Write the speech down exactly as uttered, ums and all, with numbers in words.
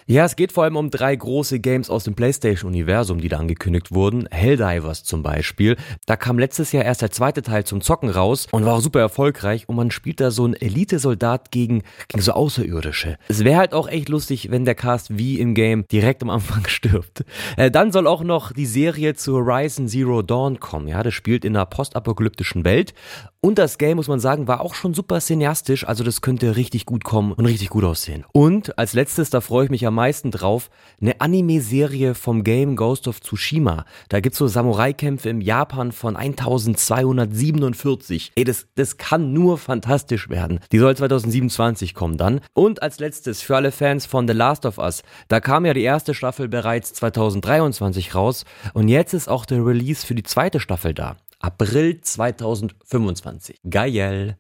Ja, es geht vor allem um drei große Games aus dem PlayStation-Universum, die da angekündigt wurden. Helldivers zum Beispiel. Da kam letztes Jahr erst der zweite Teil zum Zocken raus und war auch super erfolgreich. Und man spielt da so einen Elite-Soldat gegen, gegen so Außerirdische. Es wäre halt auch echt lustig, wenn der Cast wie im Game direkt am Anfang stirbt. Äh, dann soll auch noch die Serie zu Horizon Zero Dawn kommen. Ja, das spielt in einer postapokalyptischen Welt. Und das Game, muss man sagen, war auch schon super cineastisch. Also das könnte richtig gut kommen und richtig gut aussehen. Und als letztes, da freue ich mich am meisten drauf, eine Anime-Serie vom Game Ghost of Tsushima. Da gibt's so Samurai-Kämpfe im Japan von eintausendzweihundertsiebenundvierzig. Ey, das, das kann nur fantastisch werden. Die soll zwanzig siebenundzwanzig kommen dann. Und als letztes, für alle Fans von The Last of Us, da kam ja die erste Staffel bereits zwanzig dreiundzwanzig raus. Und jetzt ist auch der Release für die zweite Staffel da. April zwanzig fünfundzwanzig. Geil.